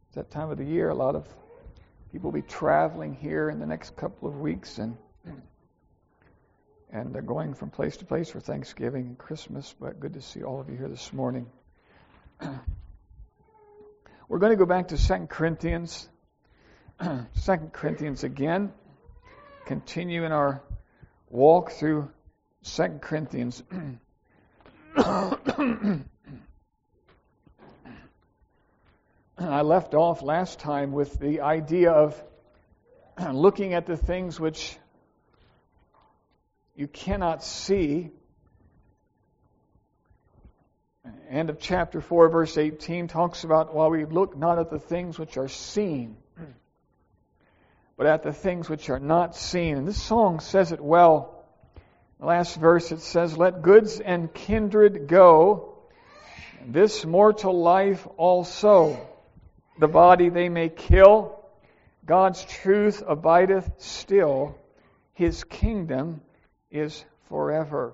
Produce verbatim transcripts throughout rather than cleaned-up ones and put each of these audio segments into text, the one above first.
It's that time of the year. A lot of people will be traveling here in the next couple of weeks, and and they're going from place to place for Thanksgiving and Christmas. But good to see all of you here this morning. We're going to go back to Second Corinthians. Second Corinthians again. Continue in our walk through Second Corinthians. I left off last time with the idea of looking at the things which you cannot see. End of chapter four, verse eighteen talks about, while we look not at the things which are seen, but at the things which are not seen. And this song says it well. The last verse, it says, "Let goods and kindred go, this mortal life also. The body they may kill, God's truth abideth still. His kingdom is forever."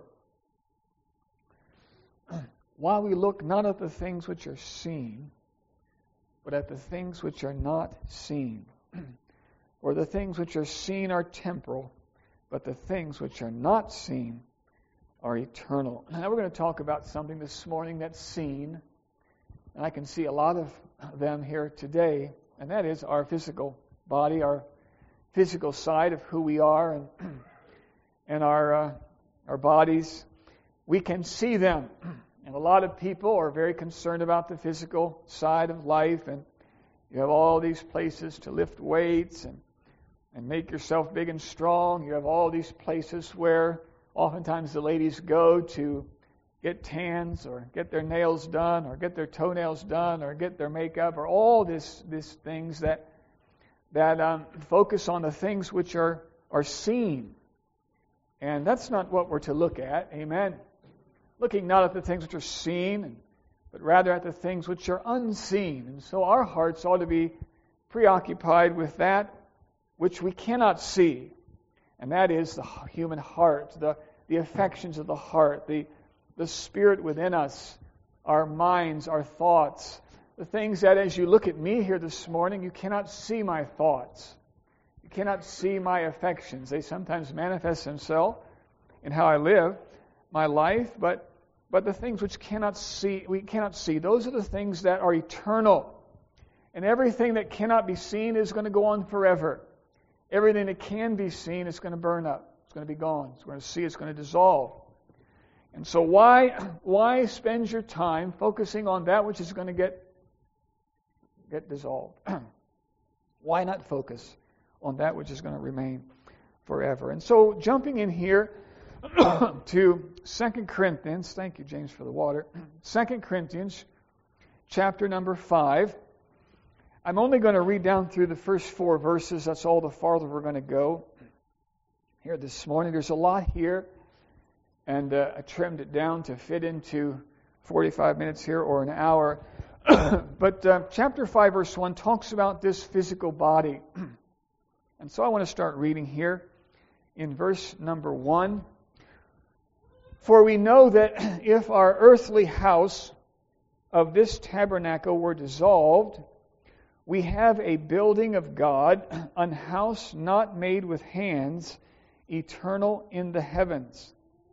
While we look not at the things which are seen, but at the things which are not seen. For the things which are seen are temporal, but the things which are not seen are eternal. Now we're going to talk about something this morning that's seen, and I can see a lot of them here today, and that is our physical body, our physical side of who we are, and and our uh, our bodies. We can see them, and a lot of people are very concerned about the physical side of life, and you have all these places to lift weights and and make yourself big and strong. You have all these places where oftentimes the ladies go to get tans or get their nails done or get their toenails done or get their makeup, or all this these things that that um, focus on the things which are, are seen. And that's not what we're to look at. Amen. Looking not at the things which are seen, but rather at the things which are unseen. And so our hearts ought to be preoccupied with that which we cannot see. And that is the human heart, the, the affections of the heart, the the spirit within us, our minds, our thoughts, the things that as you look at me here this morning, you cannot see my thoughts. You cannot see my affections. They sometimes manifest themselves in how I live my life, but but the things which cannot see, we cannot see, those are the things that are eternal. And everything that cannot be seen is going to go on forever. Everything that can be seen is going to burn up. It's going to be gone. It's going to see, it's going to dissolve. And so why why spend your time focusing on that which is going to get get dissolved? Why not focus on that which is going to remain forever? And so jumping in here to Second Corinthians, thank you, James, for the water. Second Corinthians, chapter number five. I'm only going to read down through the first four verses. That's all the farther we're going to go here this morning. There's a lot here. And uh, I trimmed it down to fit into forty-five minutes here or an hour. But uh, chapter five, verse one talks about this physical body. And so I want to start reading here in verse number one. "For we know that if our earthly house of this tabernacle were dissolved, we have a building of God, an house not made with hands, eternal in the heavens.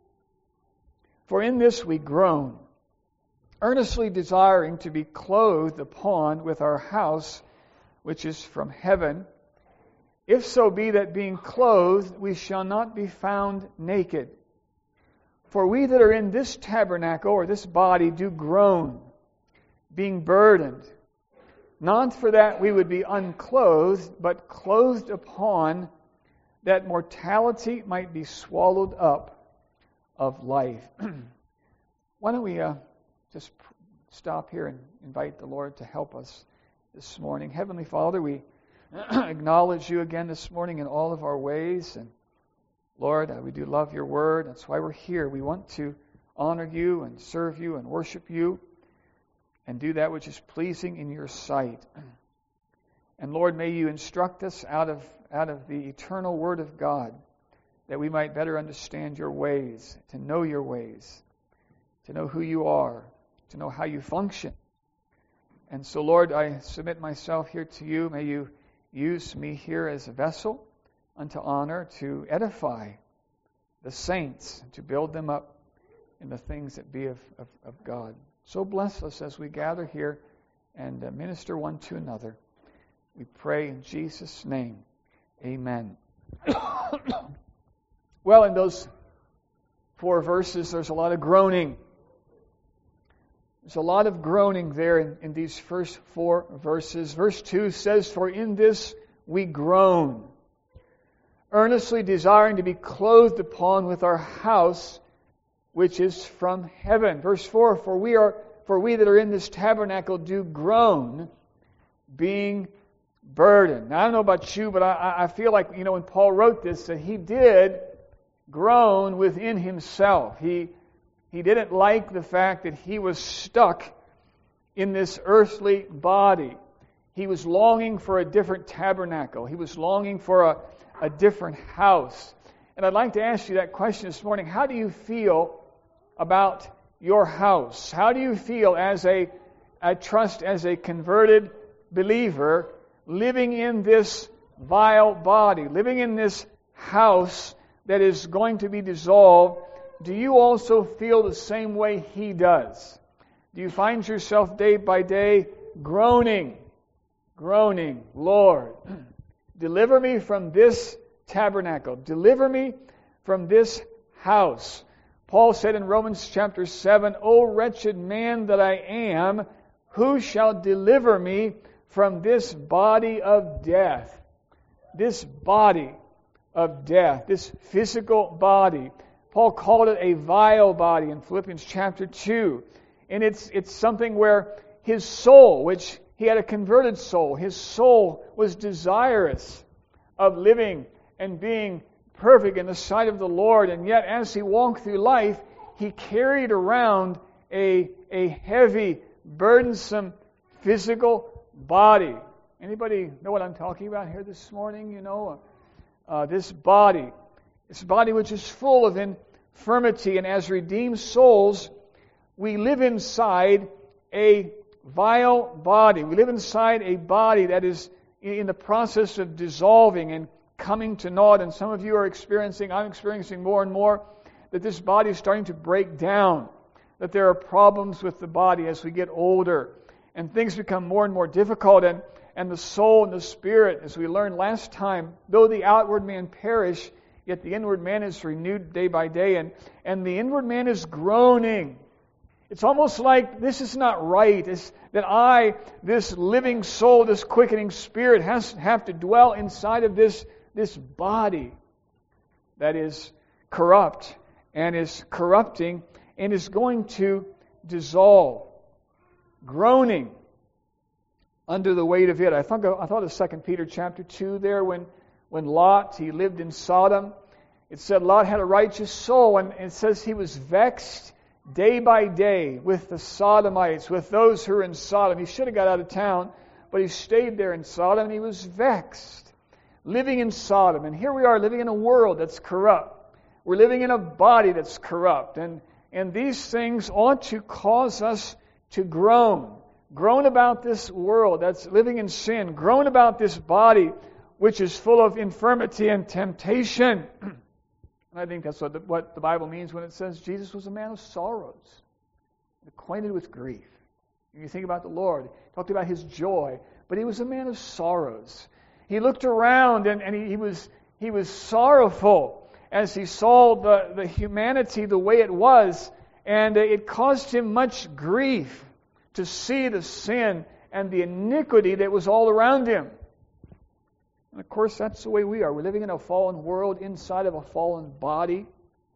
For in this we groan, earnestly desiring to be clothed upon with our house, which is from heaven, if so be that being clothed we shall not be found naked. For we that are in this tabernacle, or this body, do groan, being burdened, not for that we would be unclothed, but clothed upon, that mortality might be swallowed up of life." Why don't we uh, just stop here and invite the Lord to help us this morning. Heavenly Father, we acknowledge you again this morning in all of our ways. And Lord, uh, we do love your word. That's why we're here. We want to honor you and serve you and worship you and do that which is pleasing in your sight. And Lord, may you instruct us out of out of the eternal word of God, that we might better understand your ways, to know your ways, to know who you are, to know how you function, And so, Lord, I submit myself here to you. May you use me here as a vessel unto honor to edify the saints, to build them up in the things that be of, of, of God. So bless us as we gather here and uh, minister one to another. We pray in Jesus' name. Amen. Well, in those four verses, there's a lot of groaning. There's a lot of groaning there in, in these first four verses. Verse two says, "For in this we groan, earnestly desiring to be clothed upon with our house, which is from heaven." Verse four, "For we are, for we that are in this tabernacle do groan, being burdened." Now, I don't know about you, but I, I feel like, you know, when Paul wrote this, that he did groan within himself. He He didn't like the fact that he was stuck in this earthly body. He was longing for a different tabernacle. He was longing for a, a different house. And I'd like to ask you that question this morning. How do you feel about your house? How do you feel as a, I trust, as a converted believer living in this vile body, living in this house that is going to be dissolved? Do you also feel the same way he does? Do you find yourself day by day groaning, groaning, "Lord, deliver me from this tabernacle. Deliver me from this house." Paul said in Romans chapter seven, "O wretched man that I am, who shall deliver me from this body of death?" This body of death, this physical body. Paul called it a vile body in Philippians chapter two. And it's it's something where his soul, which he had a converted soul, his soul was desirous of living and being perfect in the sight of the Lord. And yet as he walked through life, he carried around a, a heavy, burdensome physical body. Anybody know what I'm talking about here this morning? You know, uh, this body. This body which is full of infirmity, and as redeemed souls, we live inside a vile body. We live inside a body that is in the process of dissolving and coming to naught. And some of you are experiencing, I'm experiencing more and more, that this body is starting to break down, that there are problems with the body as we get older, and things become more and more difficult, and, and the soul and the spirit, as we learned last time, though the outward man perish, yet the inward man is renewed day by day, and, and the inward man is groaning. It's almost like this is not right. It's that I, this living soul, this quickening spirit, has have to dwell inside of this, this body that is corrupt and is corrupting and is going to dissolve. Groaning under the weight of it. I thought I thought of Second Peter chapter two there when When Lot, he lived in Sodom, it said Lot had a righteous soul, and it says he was vexed day by day with the Sodomites, with those who were in Sodom. He should have got out of town, but he stayed there in Sodom, and he was vexed, living in Sodom. And here we are living in a world that's corrupt. We're living in a body that's corrupt. And, and these things ought to cause us to groan. Groan about this world that's living in sin. Groan about this body which is full of infirmity and temptation. And I think that's what the, what the Bible means when it says Jesus was a man of sorrows, acquainted with grief. When you think about the Lord, he talked about his joy, but he was a man of sorrows. He looked around and, and he, he was he was sorrowful as he saw the, the humanity the way it was, and it caused him much grief to see the sin and the iniquity that was all around him. And of course, that's the way we are. We're living in a fallen world inside of a fallen body.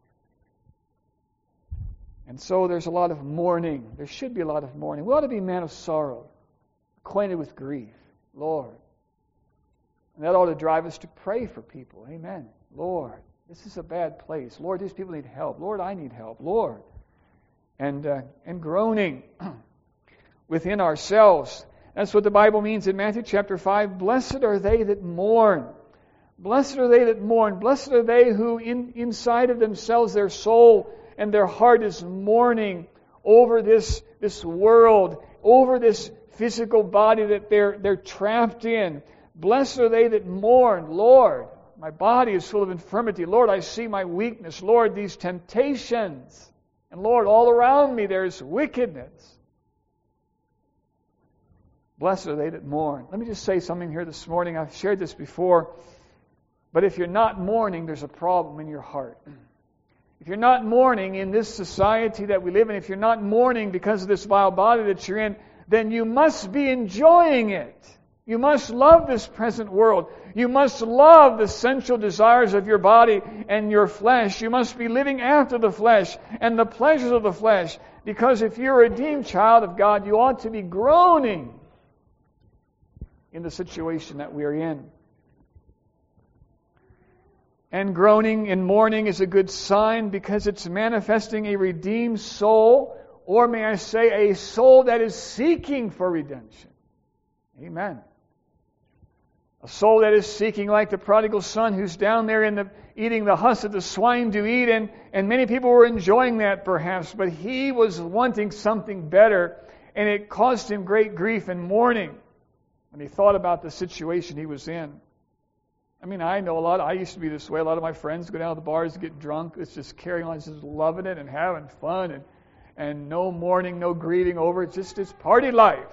And so there's a lot of mourning. There should be a lot of mourning. We ought to be men of sorrow, acquainted with grief. Lord. And that ought to drive us to pray for people. Amen. Lord, this is a bad place. Lord, these people need help. Lord, I need help. Lord. And, uh, and groaning within ourselves. That's what the Bible means in Matthew chapter five. Blessed are they that mourn. Blessed are they that mourn. Blessed are they who in, inside of themselves, their soul and their heart is mourning over this, this world, over this physical body that they're, they're trapped in. Blessed are they that mourn. Lord, my body is full of infirmity. Lord, I see my weakness. Lord, these temptations. And Lord, all around me there's wickedness. Blessed are they that mourn. Let me just say something here this morning. I've shared this before. But if you're not mourning, there's a problem in your heart. If you're not mourning in this society that we live in, if you're not mourning because of this vile body that you're in, then you must be enjoying it. You must love this present world. You must love the sensual desires of your body and your flesh. You must be living after the flesh and the pleasures of the flesh. Because if you're a redeemed child of God, you ought to be groaning in the situation that we are in. And groaning and mourning is a good sign because it's manifesting a redeemed soul, or may I say, a soul that is seeking for redemption. Amen. A soul that is seeking, like the prodigal son who's down there in the eating the husk that the swine do eat, and, and many people were enjoying that perhaps, but he was wanting something better, and it caused him great grief and mourning when he thought about the situation he was in. I mean, I know a lot, I used to be this way. A lot of my friends go down to the bars to get drunk. It's just carrying on, just loving it and having fun, and, and no mourning, no grieving over it. Just it's party life.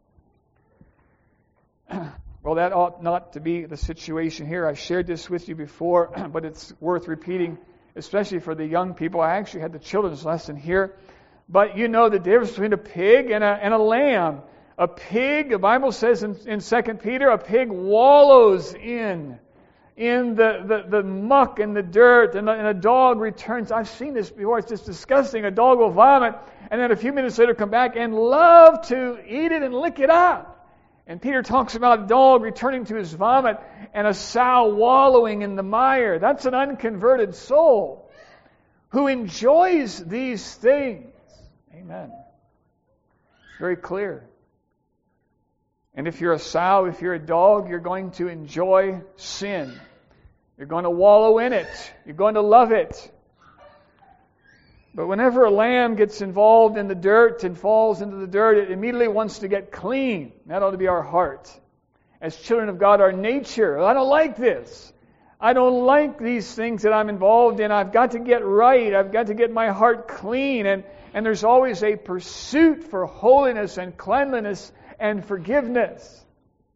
Well, that ought not to be the situation here. I shared this with you before, but it's worth repeating, especially for the young people. I actually had the children's lesson here. But you know the difference between a pig and a, and a lamb. A pig, the Bible says in, in Second Peter, a pig wallows in, in the, the, the muck and the dirt, and, the, and a dog returns. I've seen this before. It's just disgusting. A dog will vomit, and then a few minutes later come back and love to eat it and lick it up. And Peter talks about a dog returning to his vomit and a sow wallowing in the mire. That's an unconverted soul who enjoys these things. Amen. It's very clear. And if you're a sow, if you're a dog, you're going to enjoy sin. You're going to wallow in it. You're going to love it. But whenever a lamb gets involved in the dirt and falls into the dirt, it immediately wants to get clean. That ought to be our heart. As children of God, our nature. I don't like this. I don't like these things that I'm involved in. I've got to get right. I've got to get my heart clean. And, and there's always a pursuit for holiness and cleanliness and forgiveness.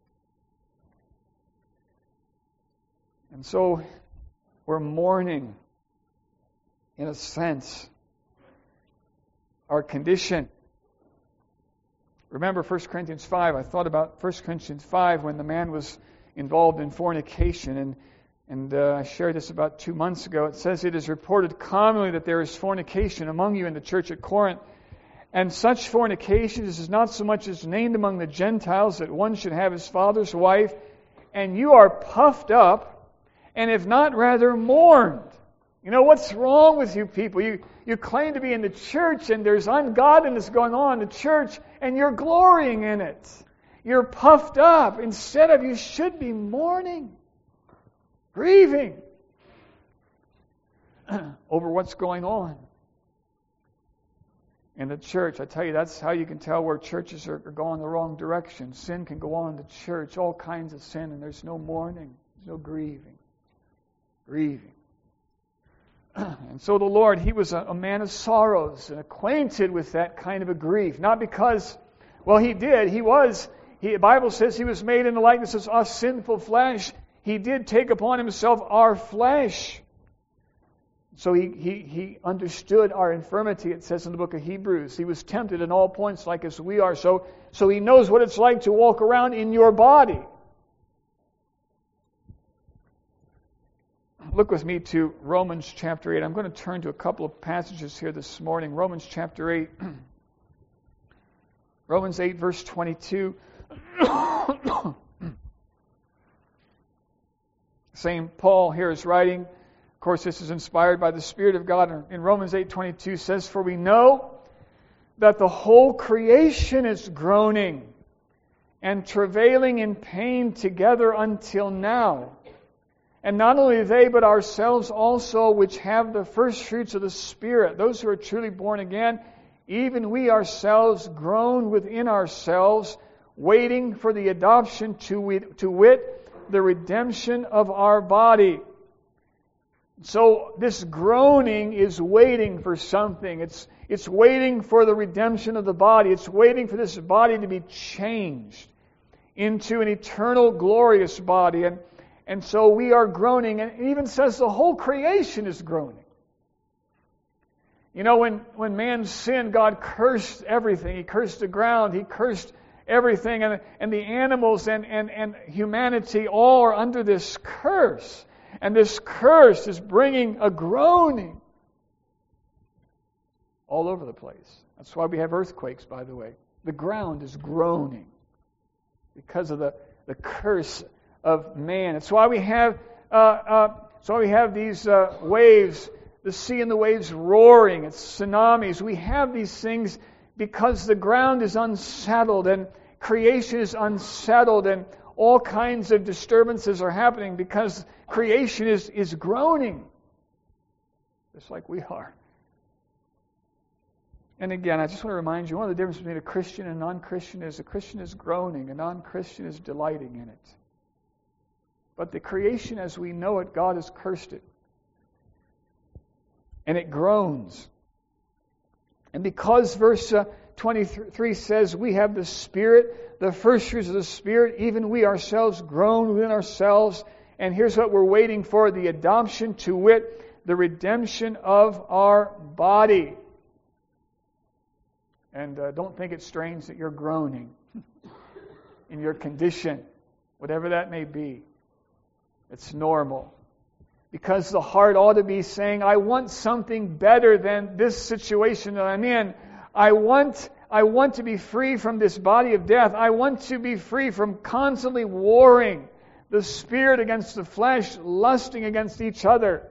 And so we're mourning, in a sense, our condition. Remember First Corinthians five. I thought about First Corinthians five when the man was involved in fornication. And, and uh, I shared this about two months ago. It says, "It is reported commonly that there is fornication among you in the church at Corinth. And such fornication is not so much as named among the Gentiles that one should have his father's wife. And you are puffed up, and if not rather mourned." You know, what's wrong with you people? You you claim to be in the church, and there's ungodliness going on in the church, and you're glorying in it. You're puffed up. Instead of, you should be mourning, grieving over what's going on in the church. I tell you, that's how you can tell where churches are, are going the wrong direction. Sin can go on in the church, all kinds of sin, and there's no mourning, there's no grieving. Grieving. And so the Lord, He was a, a man of sorrows and acquainted with that kind of a grief. Not because, well, He did. He was, he, the Bible says He was made in the likeness of us sinful flesh. He did take upon Himself our flesh. So he, he, he understood our infirmity, it says in the book of Hebrews. He was tempted in all points like as we are. So, so He knows what it's like to walk around in your body. Look with me to Romans chapter eight. I'm going to turn to a couple of passages here this morning. Romans chapter eight. Romans eight, verse twenty-two. Saint Paul here is writing. Of course, this is inspired by the Spirit of God. In Romans eight twenty-two says, "For we know that the whole creation is groaning and travailing in pain together until now. And not only they, but ourselves also, which have the first fruits of the Spirit," those who are truly born again, "even we ourselves groan within ourselves, waiting for the adoption to wit, to wit, the redemption of our body. So this groaning is waiting for something. It's, it's waiting for the redemption of the body. It's waiting for this body to be changed into an eternal, glorious body. And, and so we are groaning. And it even says the whole creation is groaning. You know, when, when man sinned, God cursed everything. He cursed the ground. He cursed everything. And, and the animals and, and, and humanity all are under this curse. And this curse is bringing a groaning all over the place. That's why we have earthquakes, by the way. The ground is groaning because of the, the curse of man. It's why we have uh, uh, it's why we have these uh, waves, the sea and the waves roaring. It's tsunamis. We have these things because the ground is unsettled and creation is unsettled and all kinds of disturbances are happening because creation is, is groaning, just like we are. And again, I just want to remind you, one of the differences between a Christian and a non-Christian is a Christian is groaning, a non-Christian is delighting in it. But the creation as we know it, God has cursed it. And it groans. And because verse uh, twenty-three says, we have the Spirit, the first fruits of the Spirit, even we ourselves groan within ourselves. And here's what we're waiting for, the adoption, to wit, the redemption of our body. And uh, don't think it's strange that you're groaning in your condition, whatever that may be. It's normal. Because the heart ought to be saying, I want something better than this situation that I'm in. I want, I want to be free from this body of death. I want to be free from constantly warring the spirit against the flesh, lusting against each other.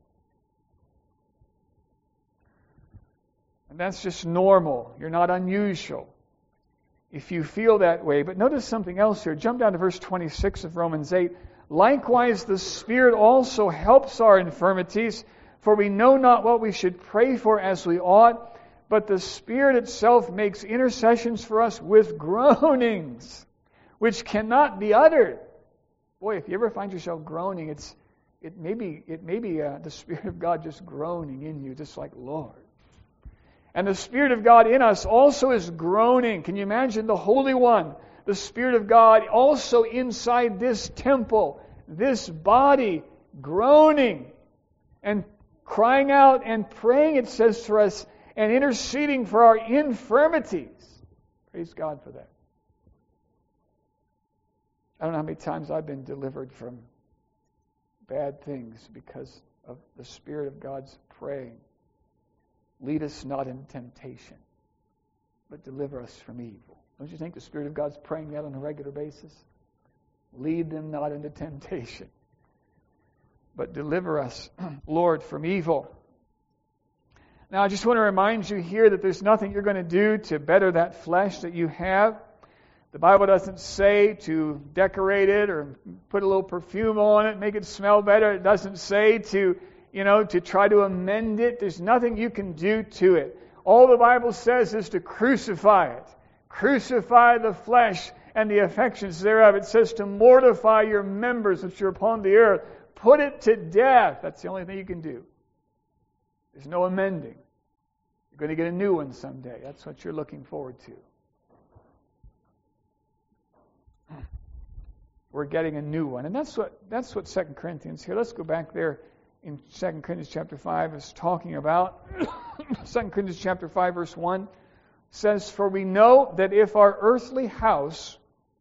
And that's just normal. You're not unusual if you feel that way. But notice something else here. Jump down to verse twenty-six of Romans eight. Likewise, the Spirit also helps our infirmities, for we know not what we should pray for as we ought, but the Spirit itself makes intercessions for us with groanings, which cannot be uttered. Boy, if you ever find yourself groaning, it's it may be, it may be uh, the Spirit of God just groaning in you, just like, Lord. And the Spirit of God in us also is groaning. Can you imagine the Holy One, the Spirit of God, also inside this temple, this body, groaning and crying out and praying, it says for us, and interceding for our infirmities. Praise God for that. I don't know how many times I've been delivered from bad things because of the Spirit of God's praying. Lead us not into temptation, but deliver us from evil. Don't you think the Spirit of God's praying that on a regular basis? Lead them not into temptation, but deliver us, Lord, from evil. Now, I just want to remind you here that there's nothing you're going to do to better that flesh that you have. The Bible doesn't say to decorate it or put a little perfume on it, make it smell better. It doesn't say to, you know, to try to amend it. There's nothing you can do to it. All the Bible says is to crucify it. Crucify the flesh and the affections thereof. It says to mortify your members which are upon the earth. Put it to death. That's the only thing you can do. There's no amending. You're going to get a new one someday. That's what you're looking forward to. We're getting a new one. And that's what that's what Second Corinthians here. Let's go back there in Second Corinthians chapter five is talking about. Second Corinthians chapter five verse one says, for we know that if our earthly house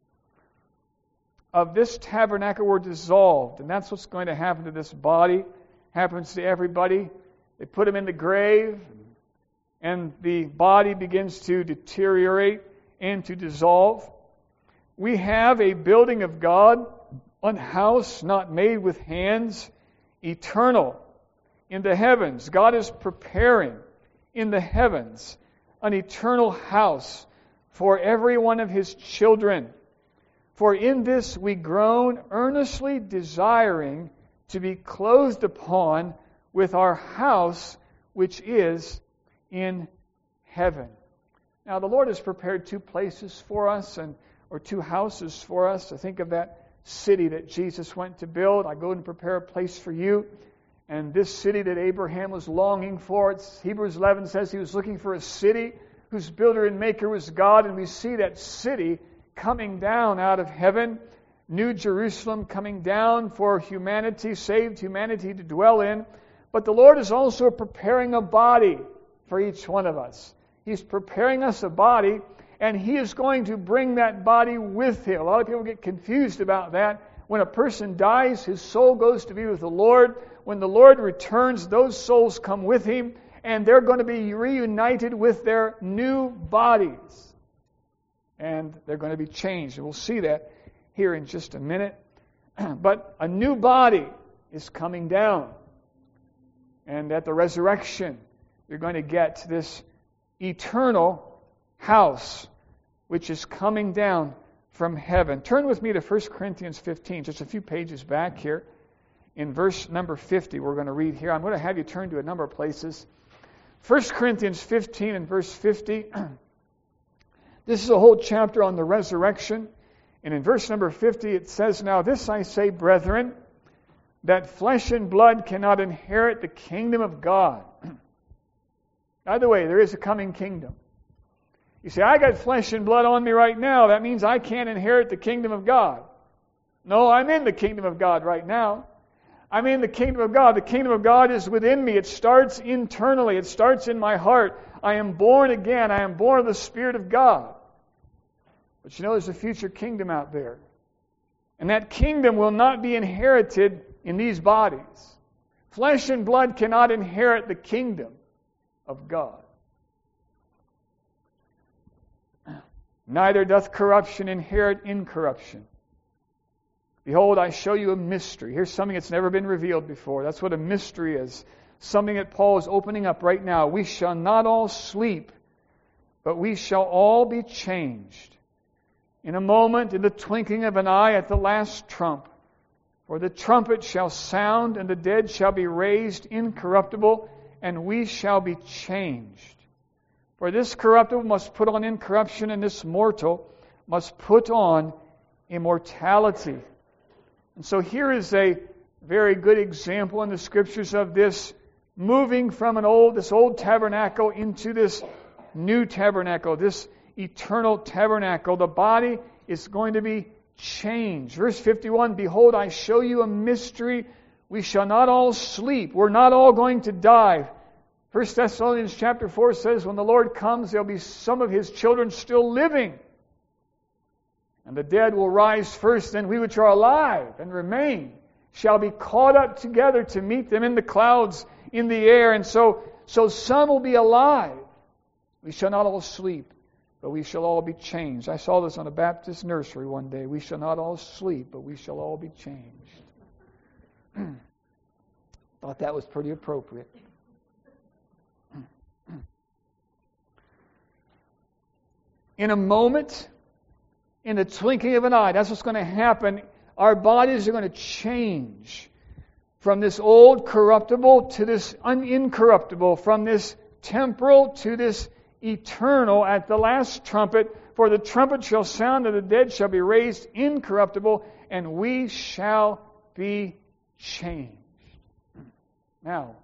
of this tabernacle were dissolved, and that's what's going to happen to this body, happens to everybody. They put him in the grave, and the body begins to deteriorate and to dissolve. We have a building of God, a house not made with hands, eternal in the heavens. God is preparing in the heavens an eternal house for every one of His children. For in this we groan, earnestly desiring to be clothed upon with our house which is in heaven. Now the Lord has prepared two places for us, and or two houses for us. I think of that city that Jesus went to build. I go and prepare a place for you. And this city that Abraham was longing for, it's, Hebrews eleven says he was looking for a city whose builder and maker was God. And we see that city coming down out of heaven, New Jerusalem coming down for humanity, saved humanity to dwell in. But the Lord is also preparing a body for each one of us. He's preparing us a body, and He is going to bring that body with Him. A lot of people get confused about that. When a person dies, his soul goes to be with the Lord. When the Lord returns, those souls come with Him, and they're going to be reunited with their new bodies. And they're going to be changed. And we'll see that here in just a minute. But a new body is coming down. And at the resurrection, you're going to get this eternal house which is coming down from heaven. Turn with me to First Corinthians fifteen, just a few pages back here. In verse number fifty, we're going to read here. I'm going to have you turn to a number of places. First Corinthians fifteen and verse fifty. This is a whole chapter on the resurrection. And in verse number fifty, it says, "Now this I say, brethren, that flesh and blood cannot inherit the kingdom of God." By the way, there is a coming kingdom. You say, I got flesh and blood on me right now. That means I can't inherit the kingdom of God. No, I'm in the kingdom of God right now. I'm in the kingdom of God. The kingdom of God is within me. It starts internally. It starts in my heart. I am born again. I am born of the Spirit of God. But you know, there's a future kingdom out there. And that kingdom will not be inherited in these bodies. Flesh and blood cannot inherit the kingdom of God. Neither doth corruption inherit incorruption. Behold, I show you a mystery. Here's something that's never been revealed before. That's what a mystery is. Something that Paul is opening up right now. We shall not all sleep, but we shall all be changed. In a moment, in the twinkling of an eye, at the last trump. For the trumpet shall sound, and the dead shall be raised incorruptible, and we shall be changed. For this corruptible must put on incorruption, and this mortal must put on immortality. And so here is a very good example in the Scriptures of this moving from an old, this old tabernacle into this new tabernacle, this eternal tabernacle. The body is going to be changed. Verse fifty-one, "Behold, I show you a mystery. We shall not all sleep." We're not all going to die. First Thessalonians chapter four says, when the Lord comes, there'll be some of His children still living. And the dead will rise first, then we which are alive and remain shall be caught up together to meet them in the clouds in the air. And so, so some will be alive. We shall not all sleep, but we shall all be changed. I saw this on a Baptist nursery one day. We shall not all sleep, but we shall all be changed. Thought that was pretty appropriate. In a moment, in the twinkling of an eye, that's what's going to happen. Our bodies are going to change from this old corruptible to this unincorruptible, from this temporal to this eternal at the last trumpet. For the trumpet shall sound, and the dead shall be raised incorruptible, and we shall be changed. Now,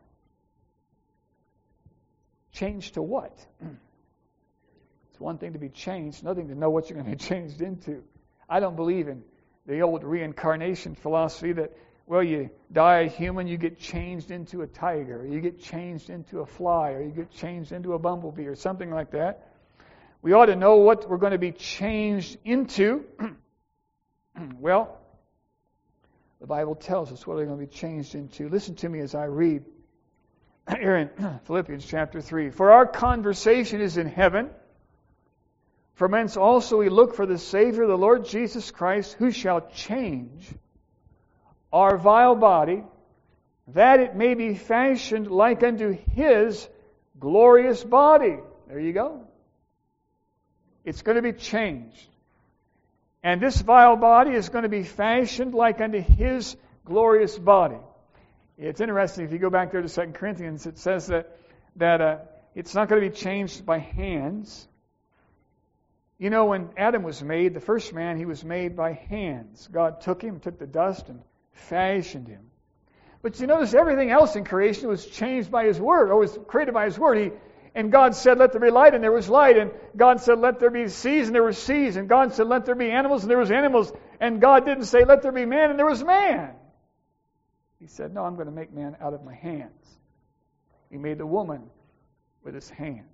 changed to what? It's one thing to be changed, another thing to know what you're going to be changed into. I don't believe in the old reincarnation philosophy that, well, you die a human, you get changed into a tiger, or you get changed into a fly, or you get changed into a bumblebee, or something like that. We ought to know what we're going to be changed into. Well, the Bible tells us what we're going to be changed into. Listen to me as I read here in Philippians chapter three. "For our conversation is in heaven, from whence also we look for the Savior, the Lord Jesus Christ, who shall change our vile body, that it may be fashioned like unto His glorious body." There you go. It's going to be changed. And this vile body is going to be fashioned like unto His glorious body. It's interesting, if you go back there to Second Corinthians, it says that, that uh, it's not going to be changed by hands. You know, when Adam was made, the first man, he was made by hands. God took him, took the dust, and fashioned him. But you notice everything else in creation was changed by His Word, or was created by His Word. He, and God said, let there be light, and there was light. And God said, let there be seas, and there were seas. And God said, let there be animals, and there was animals. And God didn't say, let there be man, and there was man. He said, no, I'm going to make man out of my hands. He made the woman with His hands.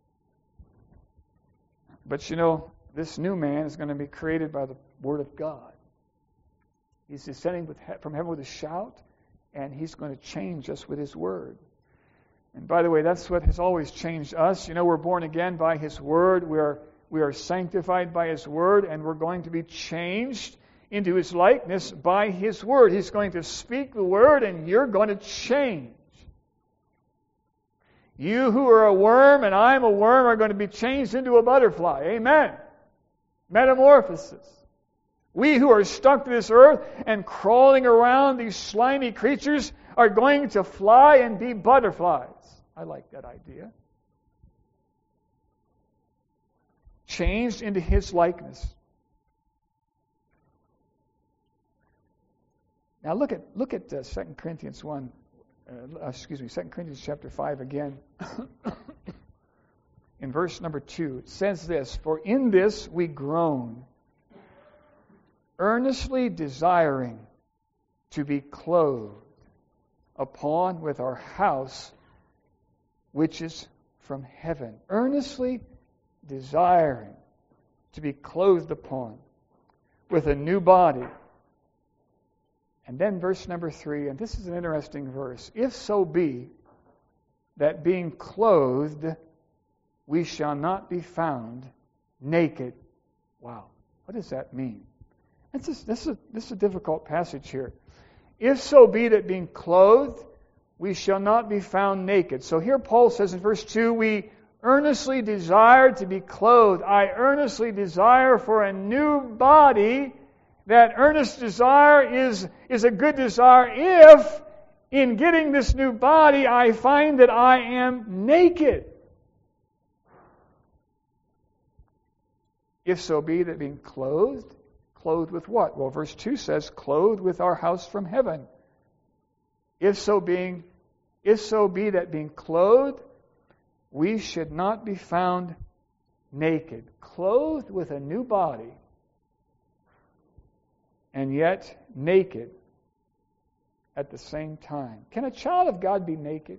But you know, this new man is going to be created by the Word of God. He's descending with, from heaven with a shout, and He's going to change us with His Word. And by the way, that's what has always changed us. You know, we're born again by His Word. We are, we are sanctified by His Word, and we're going to be changed into His likeness by His Word. He's going to speak the Word, and you're going to change. You who are a worm and I'm a worm are going to be changed into a butterfly. Amen. Metamorphosis. We who are stuck to this earth and crawling around, these slimy creatures, are going to fly and be butterflies. I like that idea. Changed into His likeness. Now look at look at uh, Second Corinthians one. Uh, excuse me, Second Corinthians chapter five again. In verse number two, it says this, for in this we groan, earnestly desiring to be clothed upon with our house, which is from heaven. Earnestly desiring to be clothed upon with a new body. And then verse number three, and this is an interesting verse. If so be that being clothed, we shall not be found naked. Wow, what does that mean? This is, this is, this is a difficult passage here. If so be that being clothed, we shall not be found naked. So here Paul says in verse two, we earnestly desire to be clothed. I earnestly desire for a new body. That earnest desire is, is a good desire if, in getting this new body, I find that I am naked. If so be that being clothed, clothed with what? Well, verse two says, clothed with our house from heaven. If so being, if so be that being clothed, we should not be found naked. Clothed with a new body, and yet naked at the same time. Can a child of God be naked?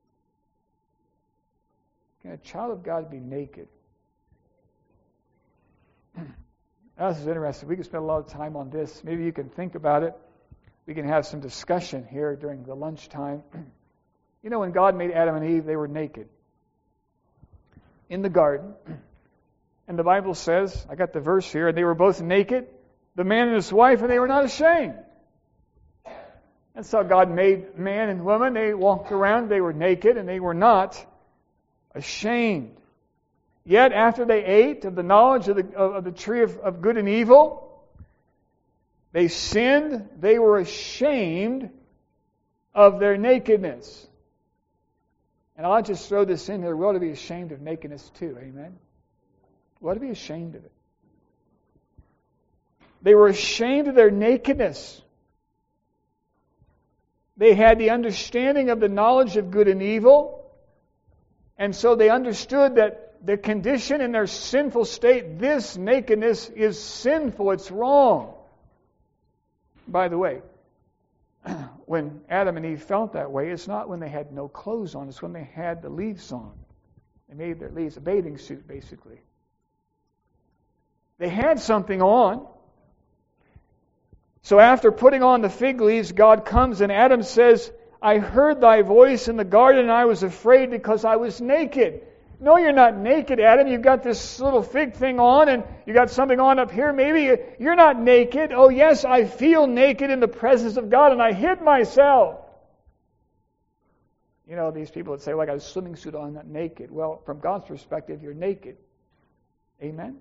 Can a child of God be naked? Now, this is interesting. We can spend a lot of time on this. Maybe you can think about it. We can have some discussion here during the lunchtime. You know, when God made Adam and Eve, they were naked in the garden. And the Bible says, I got the verse here, and they were both naked, the man and his wife, and they were not ashamed. That's how God made man and woman. They walked around, they were naked, and they were not ashamed. Yet, after they ate of the knowledge of the, of the tree of, of good and evil, they sinned, they were ashamed of their nakedness. And I'll just throw this in here. We ought to be ashamed of nakedness too. Amen? We ought to be ashamed of it. They were ashamed of their nakedness. They had the understanding of the knowledge of good and evil. And so they understood that the condition in their sinful state, this nakedness is sinful. It's wrong. By the way, when Adam and Eve felt that way, it's not when they had no clothes on. It's when they had the leaves on. They made their leaves a bathing suit, basically. They had something on. So after putting on the fig leaves, God comes and Adam says, I heard thy voice in the garden and I was afraid because I was naked. No, you're not naked, Adam. You've got this little fig thing on and you got something on up here. Maybe you're not naked. Oh yes, I feel naked in the presence of God and I hid myself. You know, these people that say, well, I got a swimming suit on, I'm not naked. Well, from God's perspective, you're naked. Amen?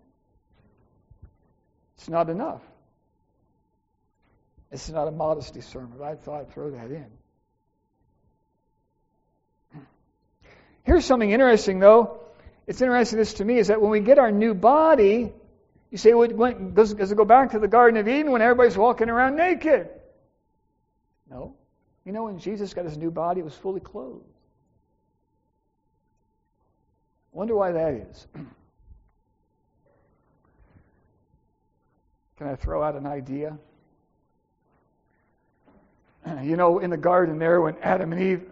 It's not enough. This is not a modesty sermon, but I thought I'd throw that in. Here's something interesting, though. it's interesting, this to me, is that when we get our new body, you say, well, when, does, does it go back to the Garden of Eden when everybody's walking around naked? No. You know, when Jesus got his new body, it was fully clothed. I wonder why that is. Can I throw out an idea? You know, in the garden there, when Adam and Eve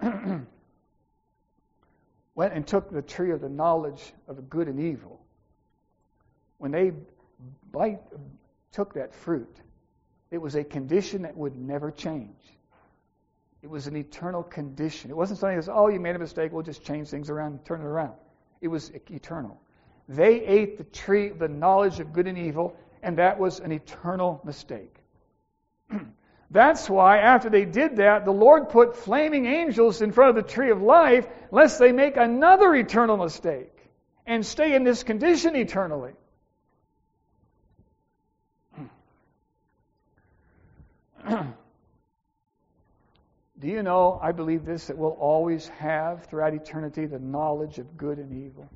went and took the tree of the knowledge of good and evil, when they bite, took that fruit, it was a condition that would never change. It was an eternal condition. It wasn't something that says, oh, you made a mistake, we'll just change things around and turn it around. It was eternal. They ate the tree of the knowledge of good and evil, and that was an eternal mistake. That's why after they did that, the Lord put flaming angels in front of the tree of life, lest they make another eternal mistake and stay in this condition eternally. Do you know, I believe this, that we'll always have throughout eternity the knowledge of good and evil.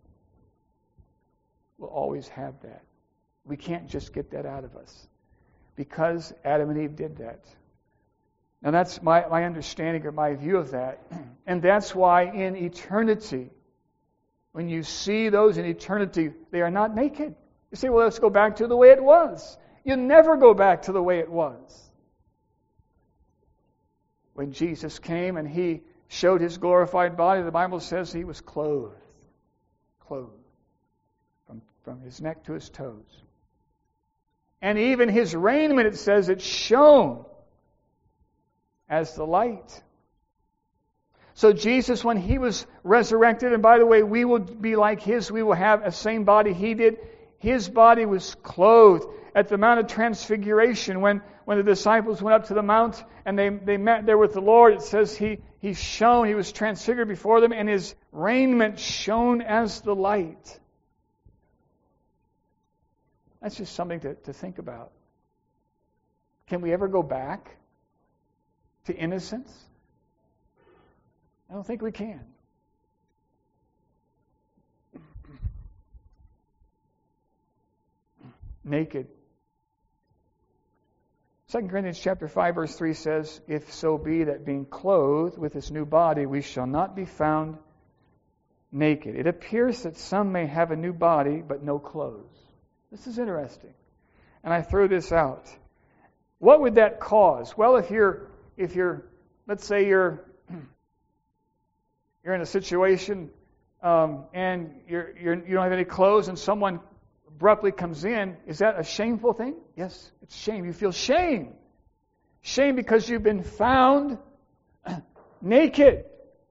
We'll always have that. We can't just get that out of us because Adam and Eve did that. Now that's my, my understanding or my view of that. And that's why in eternity, when you see those in eternity, they are not naked. You say, well, let's go back to the way it was. You never go back to the way it was. When Jesus came and he showed his glorified body, the Bible says he was clothed. Clothed. From, from his neck to his toes. And even his raiment, it says, it shone as the light. So Jesus, when he was resurrected, and by the way, we will be like his, we will have the same body he did. His body was clothed. At the Mount of Transfiguration, when, when the disciples went up to the mount and they, they met there with the Lord, it says he, he shone, he was transfigured before them, and his raiment shone as the light. That's just something to, to think about. Can we ever go back to innocence? I don't think we can. Naked. Second Corinthians chapter five verse three says, if so be that being clothed with this new body, we shall not be found naked. It appears that some may have a new body, but no clothes. This is interesting. And I throw this out. What would that cause? Well, if you're, if you're, let's say you're, you're in a situation um, and you're, you're, you don't have any clothes and someone abruptly comes in, is that a shameful thing? Yes, it's shame. You feel shame. Shame because you've been found naked.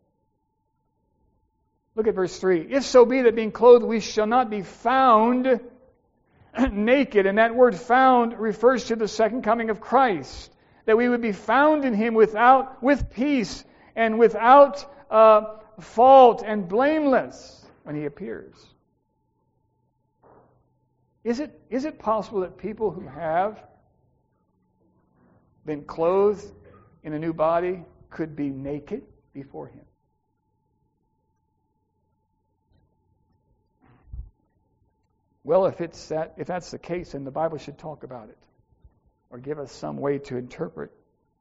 Look at verse three. If so be that being clothed we shall not be found naked. And that word found refers to the second coming of Christ. That we would be found in Him without, with peace and without uh, fault and blameless when He appears. Is it, is it possible that people who have been clothed in a new body could be naked before Him? Well, if it's that, if that's the case, then the Bible should talk about it or give us some way to interpret.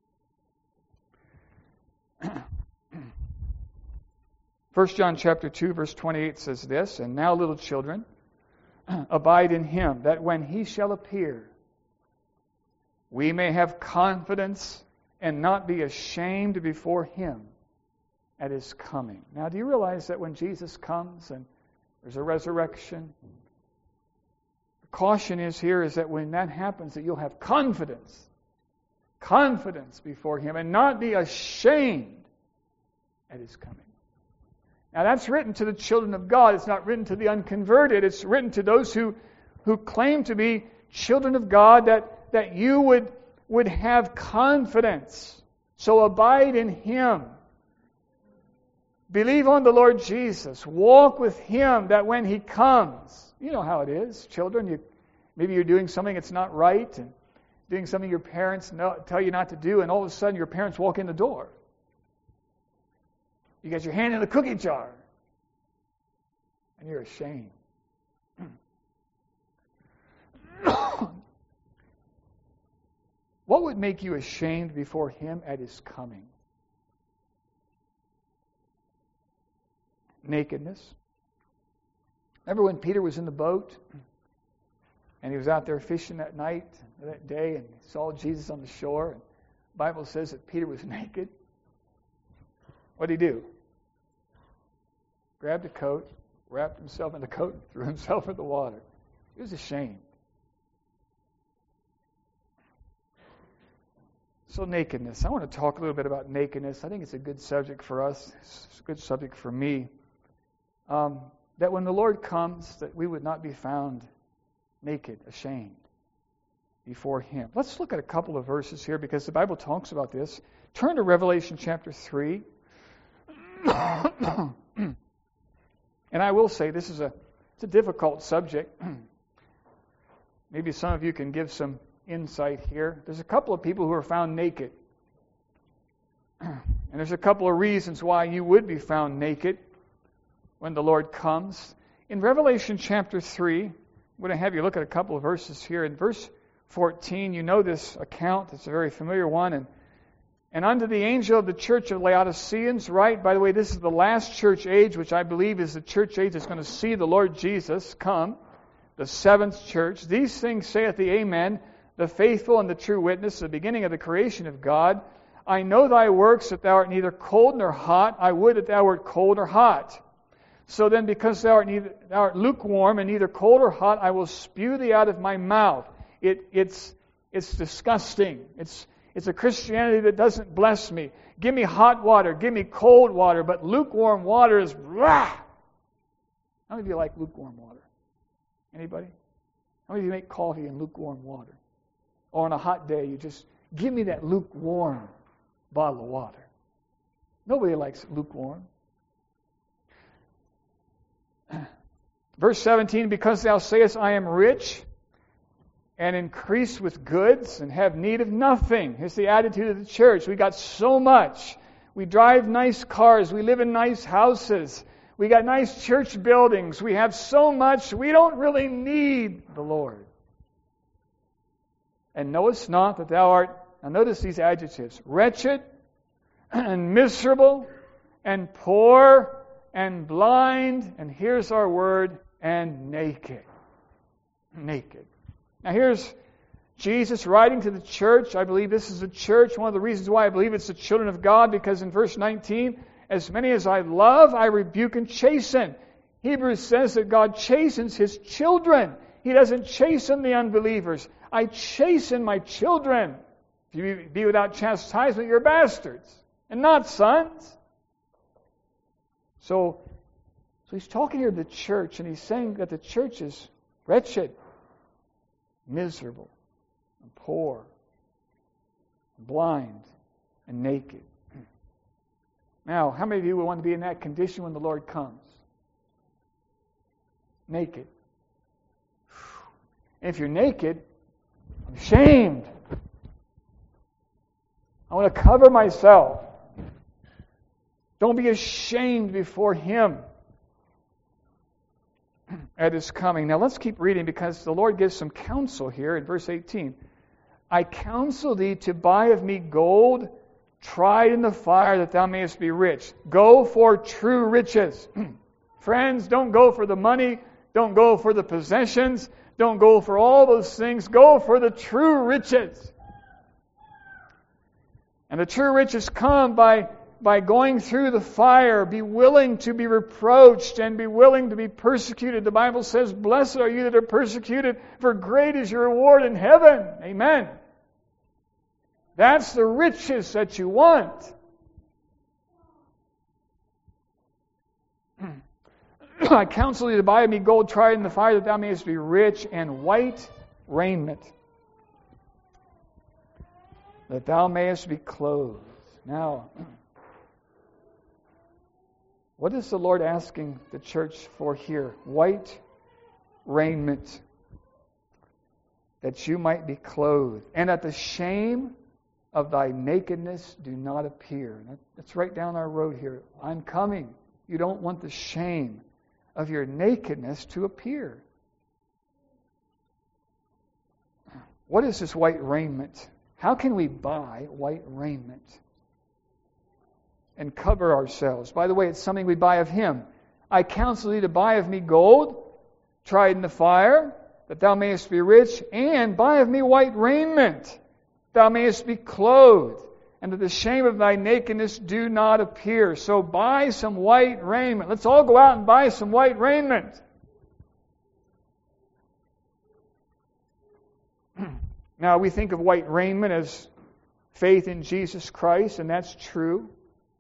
First John chapter two, verse twenty-eight says this, and now, little children, abide in Him, that when He shall appear, we may have confidence and not be ashamed before Him at His coming. Now, do you realize that when Jesus comes and there's a resurrection, the caution is here is that when that happens, that you'll have confidence, confidence before Him and not be ashamed at His coming. Now that's written to the children of God. It's not written to the unconverted. It's written to those who, who claim to be children of God, that, that you would, would have confidence. So abide in Him. Believe on the Lord Jesus. Walk with Him, that when He comes, you know how it is, children. You, maybe you're doing something that's not right, and doing something your parents know, tell you not to do, and all of a sudden your parents walk in the door. You got your hand in the cookie jar. and you're ashamed. What would make you ashamed before Him at His coming? Nakedness. Remember when Peter was in the boat and he was out there fishing that night, that day, and he saw Jesus on the shore? And the Bible says that Peter was naked. What did he do? Grabbed a coat, wrapped himself in the coat, and threw himself in the water. He was ashamed. So nakedness. I want to talk a little bit about nakedness. I think it's a good subject for us. It's a good subject for me. Um, that when the Lord comes, that we would not be found naked, ashamed before Him. Let's look at a couple of verses here because the Bible talks about this. Turn to Revelation chapter three. And I will say this is a it's a difficult subject. Maybe some of you can give some insight here. There's a couple of people who are found naked. And there's a couple of reasons why you would be found naked when the Lord comes. In Revelation chapter three, I'm going to have you look at a couple of verses here. In verse fourteen, you know this account. It's a very familiar one. And, and unto the angel of the church of Laodiceans write, by the way, this is the last church age, which I believe is the church age that's going to see the Lord Jesus come, the seventh church. These things saith the Amen, the faithful and the true witness, the beginning of the creation of God. I know thy works, that thou art neither cold nor hot. I would that thou wert cold or hot. So then, because thou art, neither, thou art lukewarm and neither cold or hot, I will spew thee out of my mouth. It, it's, it's disgusting. It's, it's a Christianity that doesn't bless me. Give me hot water. Give me cold water. But lukewarm water is rah! How many of you like lukewarm water? Anybody? How many of you make coffee in lukewarm water? Or on a hot day, you just give me that lukewarm bottle of water. Nobody likes lukewarm. Verse seventeen, because thou sayest, I am rich and increase with goods and have need of nothing. Here's the attitude of the church. We got so much. We drive nice cars. We live in nice houses. We got nice church buildings. We have so much. We don't really need the Lord. And knowest not that thou art, now notice these adjectives, wretched and miserable and poor and blind, and here's our word, and naked. Naked. Now here's Jesus writing to the church. I believe this is the church. One of the reasons why I believe it's the children of God, because in verse nineteen, as many as I love, I rebuke and chasten. Hebrews says that God chastens His children. He doesn't chasten the unbelievers. I chasten my children. If you be without chastisement, you're bastards, and not sons. So, so he's talking here to the church, and he's saying that the church is wretched, miserable, and poor, and blind, and naked. Now, how many of you would want to be in that condition when the Lord comes? Naked. And if you're naked, I'm ashamed. I want to cover myself. Don't be ashamed before Him at His coming. Now let's keep reading, because the Lord gives some counsel here in verse eighteen. I counsel thee to buy of me gold tried in the fire, that thou mayest be rich. Go for true riches. Friends, don't go for the money. Don't go for the possessions. Don't go for all those things. Go for the true riches. And the true riches come by, by going through the fire. Be willing to be reproached and be willing to be persecuted. The Bible says, blessed are you that are persecuted, for great is your reward in heaven. Amen. That's the riches that you want. I counsel thee to buy of me gold tried in the fire, that thou mayest be rich, and white raiment, that thou mayest be clothed. Now, what is the Lord asking the church for here? White raiment, that you might be clothed, and that the shame of thy nakedness do not appear. That's right down our road here. I'm coming. You don't want the shame of your nakedness to appear. What is this white raiment? How can we buy white raiment and cover ourselves? By the way, it's something we buy of Him. I counsel thee to buy of me gold, tried in the fire, that thou mayest be rich, and buy of me white raiment, thou mayest be clothed, and that the shame of thy nakedness do not appear. So buy some white raiment. Let's all go out and buy some white raiment. Now, we think of white raiment as faith in Jesus Christ, and that's true.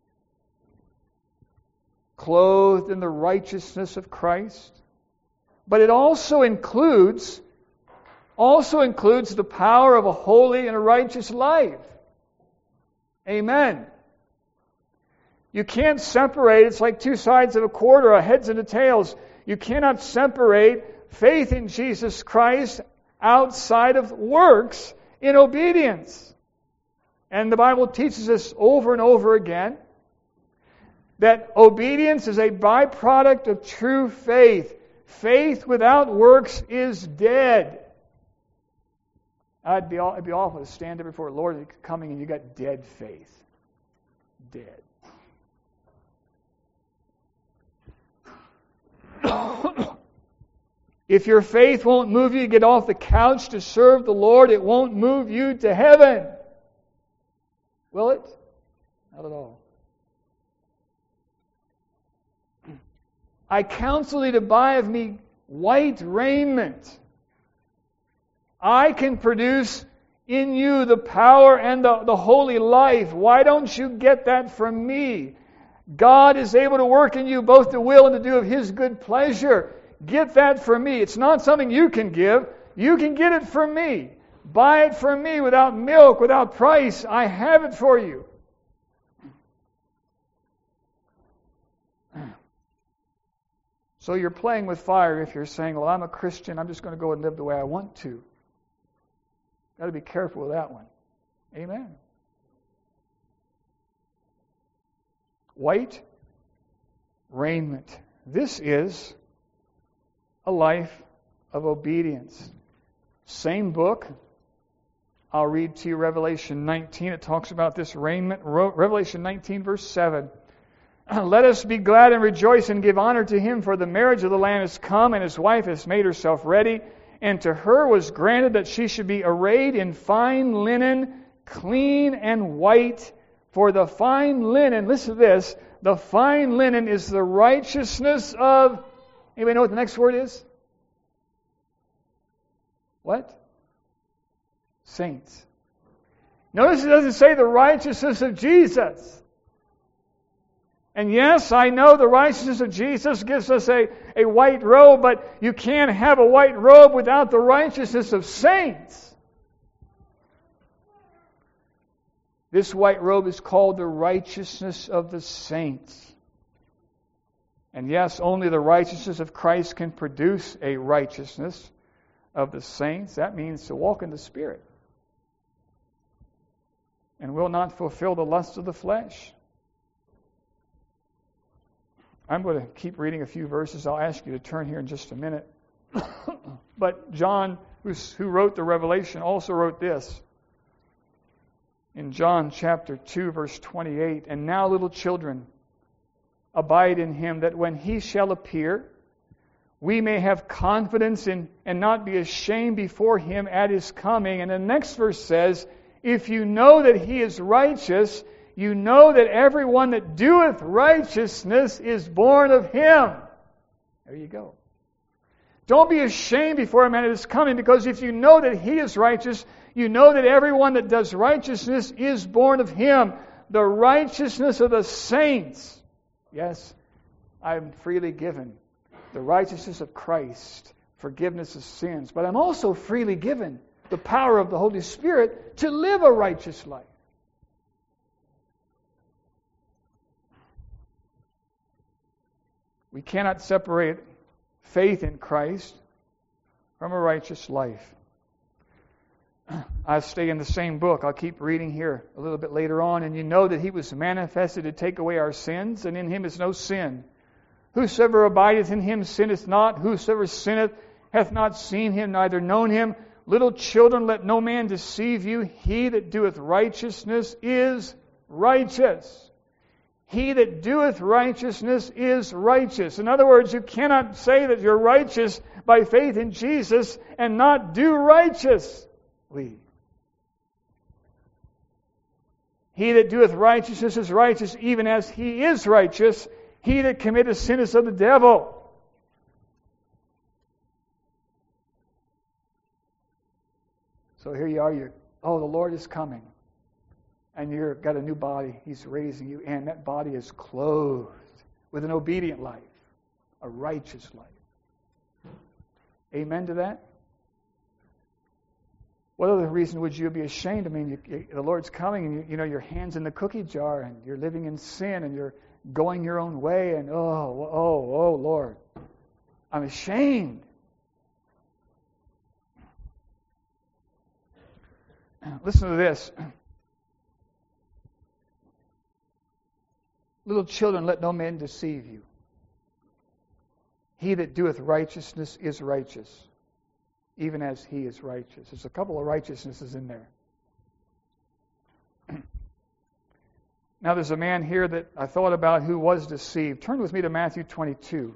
Clothed in the righteousness of Christ. But it also includes, also includes the power of a holy and a righteous life. Amen. You can't separate, it's like two sides of a quarter, a heads and a tails. You cannot separate faith in Jesus Christ outside of works in obedience. And the Bible teaches us over and over again that obedience is a byproduct of true faith. Faith without works is dead. It'd be, it'd be awful to stand up before the Lord coming and you got dead faith. Dead. If your faith won't move you to get off the couch to serve the Lord, it won't move you to heaven. Will it? Not at all. I counsel thee to buy of me white raiment. I can produce in you the power and the, the holy life. Why don't you get that from me? God is able to work in you both to will and to do of His good pleasure. Get that from me. It's not something you can give. You can get it from me. Buy it from me without milk, without price. I have it for you. So you're playing with fire if you're saying, well, I'm a Christian, I'm just going to go and live the way I want to. Got to be careful with that one. Amen. White raiment. This is a life of obedience. Same book. I'll read to you Revelation nineteen. It talks about this raiment. Revelation nineteen, verse seven. Let us be glad and rejoice and give honor to Him, for the marriage of the Lamb is come, and His wife has made herself ready. And to her was granted that she should be arrayed in fine linen, clean and white. For the fine linen, listen to this, the fine linen is the righteousness of, anybody know what the next word is? What? Saints. Notice it doesn't say the righteousness of Jesus. And yes, I know the righteousness of Jesus gives us a, a white robe, but you can't have a white robe without the righteousness of saints. This white robe is called the righteousness of the saints. And yes, only the righteousness of Christ can produce a righteousness of the saints. That means to walk in the Spirit. And will not fulfill the lusts of the flesh. I'm going to keep reading a few verses. I'll ask you to turn here in just a minute. But John, who's, who wrote the Revelation, also wrote this. In John chapter two, verse twenty-eight, and now, little children, abide in Him, that when He shall appear, we may have confidence in and not be ashamed before Him at His coming. And the next verse says, if you know that He is righteous, you know that everyone that doeth righteousness is born of Him. There you go. Don't be ashamed before Him at His coming, because if you know that He is righteous, you know that everyone that does righteousness is born of Him. The righteousness of the saints. Yes, I am freely given the righteousness of Christ, forgiveness of sins. But I'm also freely given the power of the Holy Spirit to live a righteous life. We cannot separate faith in Christ from a righteous life. I'll stay in the same book. I'll keep reading here a little bit later on. And you know that He was manifested to take away our sins, and in Him is no sin. Whosoever abideth in him sinneth not. Whosoever sinneth hath not seen him, neither known him. Little children, let no man deceive you. He that doeth righteousness is righteous. He that doeth righteousness is righteous. In other words, you cannot say that you're righteous by faith in Jesus and not do righteously. He that doeth righteousness is righteous, even as he is righteous. He that committeth sin is of the devil. So here you are, you're, oh, the Lord is coming. And you've got a new body. He's raising you, and that body is clothed with an obedient life, a righteous life. Amen to that? What other reason would you be ashamed? I mean, you, you, the Lord's coming, and you, you know your hand's in the cookie jar, and you're living in sin, and you're going your own way, and oh, oh, oh, Lord, I'm ashamed. Listen to this. Little children, let no man deceive you. He that doeth righteousness is righteous, even as he is righteous. There's a couple of righteousnesses in there. Now there's a man here that I thought about who was deceived. Turn with me to Matthew twenty-two.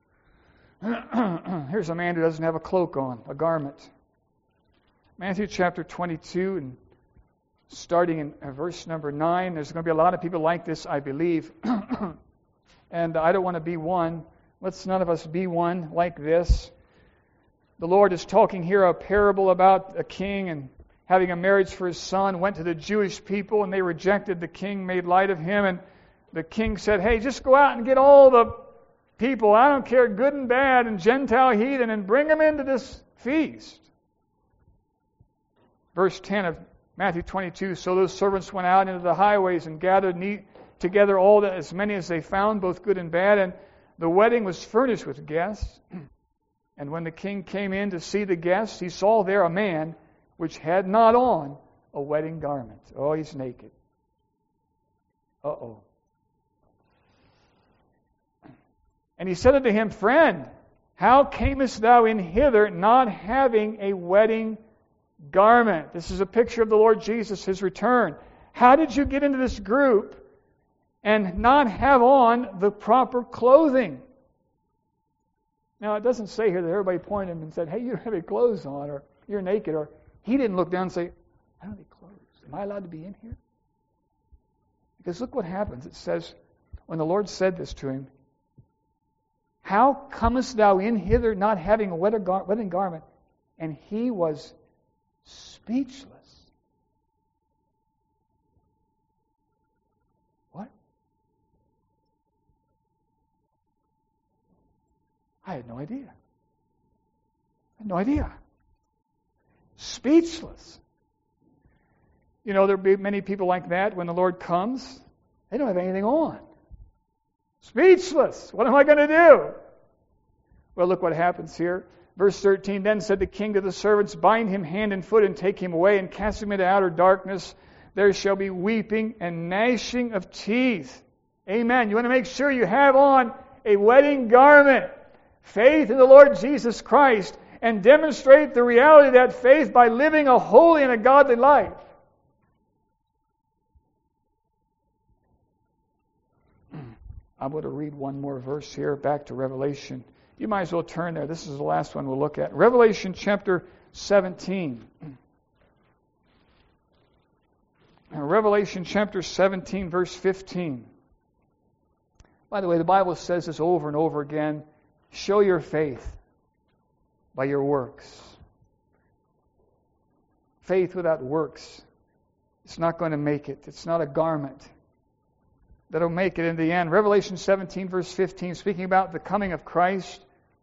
Here's a man who doesn't have a cloak on, a garment. Matthew chapter twenty-two, and starting in verse number nine. There's going to be a lot of people like this, I believe. And I don't want to be one. Let's none of us be one like this. The Lord is talking here a parable about a king and having a marriage for his son. Went to the Jewish people, and they rejected the king, made light of him. And the king said, hey, just go out and get all the people, I don't care, good and bad, and Gentile heathen, and bring them into this feast. Verse ten of Matthew twenty-two, so those servants went out into the highways and gathered neat together all the, as many as they found, both good and bad, and the wedding was furnished with guests. And when the king came in to see the guests, he saw there a man which had not on a wedding garment. Oh, he's naked. Uh-oh. And he said unto him, friend, how camest thou in hither not having a wedding garment? This is a picture of the Lord Jesus, his return. How did you get into this group and not have on the proper clothing? Now, it doesn't say here that everybody pointed him and said, hey, you don't have any clothes on, or you're naked, or he didn't look down and say, I don't have any clothes. Am I allowed to be in here? Because look what happens. It says, when the Lord said this to him, how comest thou in hither not having a wedding garment? And he was speechless. What? I had no idea. I had no idea. Speechless. You know, there'll be many people like that when the Lord comes. They don't have anything on. Speechless. What am I going to do? Well, look what happens here. Verse thirteen, then said the king to the servants, bind him hand and foot and take him away and cast him into outer darkness. There shall be weeping and gnashing of teeth. Amen. You want to make sure you have on a wedding garment. Faith in the Lord Jesus Christ, and demonstrate the reality of that faith by living a holy and a godly life. I'm going to read one more verse here, back to Revelation. You might as well turn there. This is the last one we'll look at. Revelation chapter seventeen. Revelation chapter seventeen, verse fifteen. By the way, the Bible says this over and over again. Show your faith by your works. Faith without works, it's not going to make it. It's not a garment that'll make it in the end. Revelation seventeen, verse fifteen, speaking about the coming of Christ.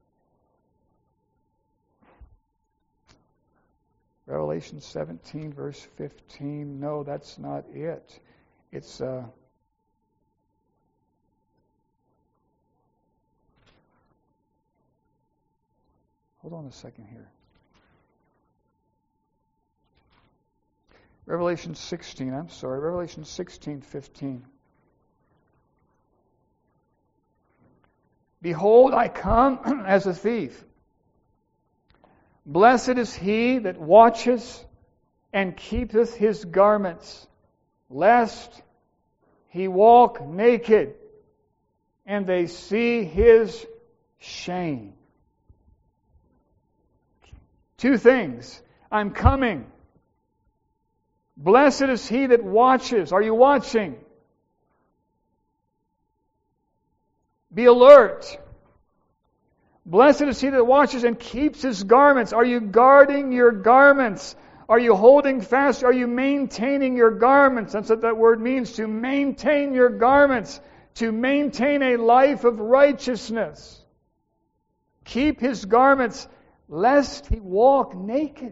Revelation seventeen, verse fifteen. No, that's not it. It's... Uh, hold on a second here. Revelation sixteen, I'm sorry. Revelation sixteen, fifteen. Behold, I come as a thief. Blessed is he that watches and keepeth his garments, lest he walk naked, and they see his shame. Two things. I'm coming. Blessed is he that watches. Are you watching? Be alert. Blessed is he that watches and keeps his garments. Are you guarding your garments? Are you holding fast? Are you maintaining your garments? That's what that word means, to maintain your garments, to maintain a life of righteousness. Keep his garments, lest he walk naked.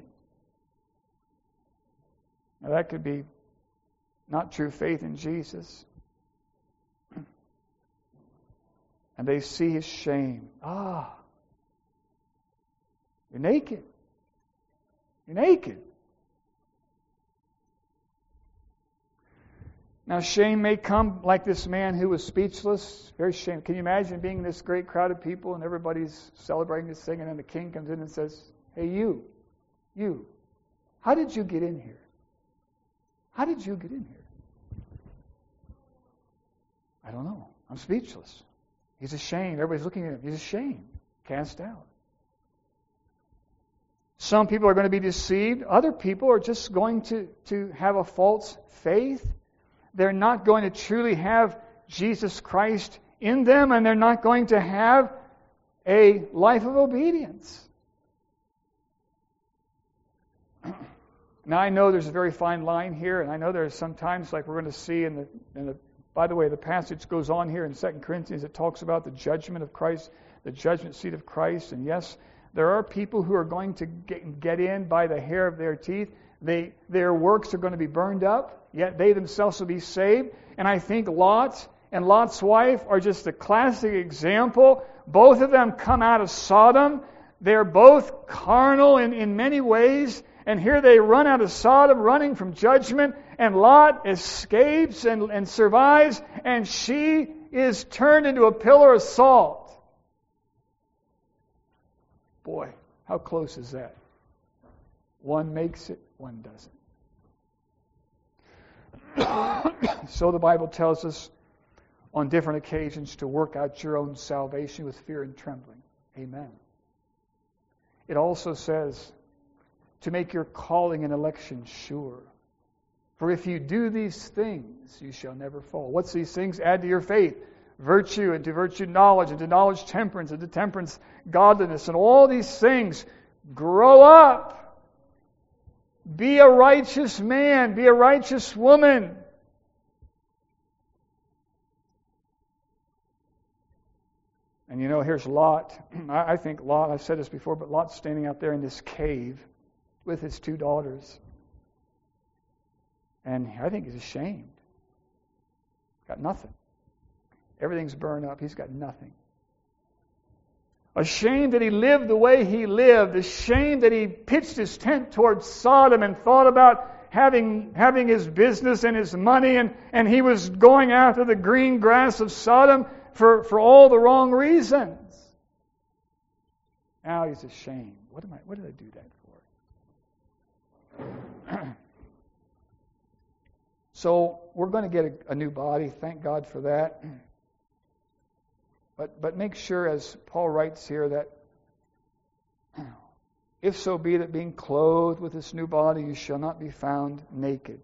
Now that could be not true faith in Jesus. And they see his shame. Ah, you're naked. You're naked. Now, shame may come like this man who was speechless. Very shame. Can you imagine being in this great crowd of people and everybody's celebrating this thing, and then the king comes in and says, "Hey, you, you, how did you get in here? How did you get in here?" I don't know. I'm speechless. He's ashamed. Everybody's looking at him. He's ashamed. Cast out. Some people are going to be deceived. Other people are just going to, to have a false faith. They're not going to truly have Jesus Christ in them, and they're not going to have a life of obedience. Now, I know there's a very fine line here, and I know there's sometimes, like we're going to see in the, in the by the way, the passage goes on here in Second Corinthians. It talks about the judgment of Christ, the judgment seat of Christ. And yes, there are people who are going to get, get in by the hair of their teeth. They, their works are going to be burned up, yet they themselves will be saved. And I think Lot and Lot's wife are just a classic example. Both of them come out of Sodom. They're both carnal in, in many ways. And here they run out of Sodom, running from judgment, and Lot escapes and, and survives, and she is turned into a pillar of salt. Boy, how close is that? One makes it, one doesn't. So the Bible tells us on different occasions to work out your own salvation with fear and trembling. Amen. It also says to make your calling and election sure. For if you do these things, you shall never fall. What's these things? Add to your faith virtue, and to virtue knowledge, and to knowledge temperance, and to temperance godliness. And all these things, grow up. Be a righteous man. Be a righteous woman. And you know, here's Lot. I think Lot, I've said this before, but Lot's standing out there in this cave with his two daughters. And I think he's ashamed. Got nothing. Everything's burned up. He's got nothing. Ashamed that he lived the way he lived. Ashamed that he pitched his tent towards Sodom and thought about having having his business and his money, and, and he was going after the green grass of Sodom for, for all the wrong reasons. Now he's ashamed. What am I? What did I do that for? So we're going to get a, a new body. Thank God for that. But but make sure, as Paul writes here, that if so be that being clothed with this new body, you shall not be found naked.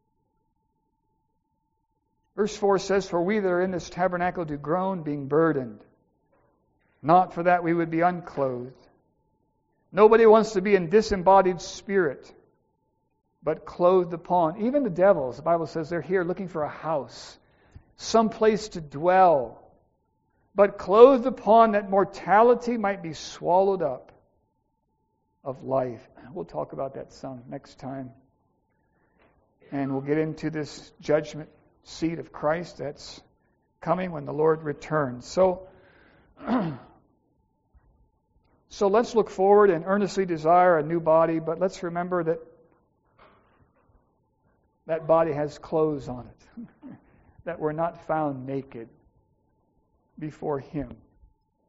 Verse four says, "For we that are in this tabernacle do groan, being burdened. Not for that we would be unclothed. Nobody wants to be in disembodied spirit, but clothed upon." Even the devils, the Bible says, they're here looking for a house, some place to dwell. But clothed upon, that mortality might be swallowed up of life. We'll talk about that some next time. And we'll get into this judgment seat of Christ that's coming when the Lord returns. So, so let's look forward and earnestly desire a new body, but let's remember that that body has clothes on it, that we're not found naked before Him.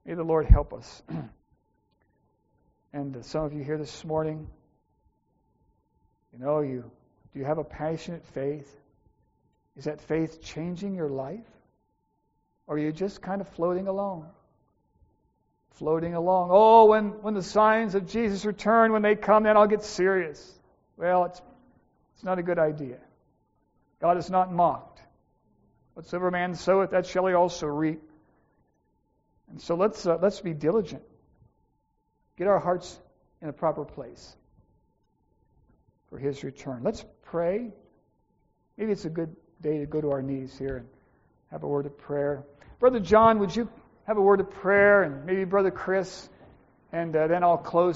May the Lord help us. And uh, some of you here this morning, you know, you do you have a passionate faith? Is that faith changing your life? Or are you just kind of floating along? Floating along. Oh, when, when the signs of Jesus return, when they come, then I'll get serious. Well, it's it's not a good idea. God is not mocked. Whatsoever man soweth, that shall he also reap. And so let's uh, let's be diligent. Get our hearts in a proper place for His return. Let's pray. Maybe it's a good day to go to our knees here and have a word of prayer. Brother John, would you have a word of prayer? And maybe Brother Chris. And uh, then I'll close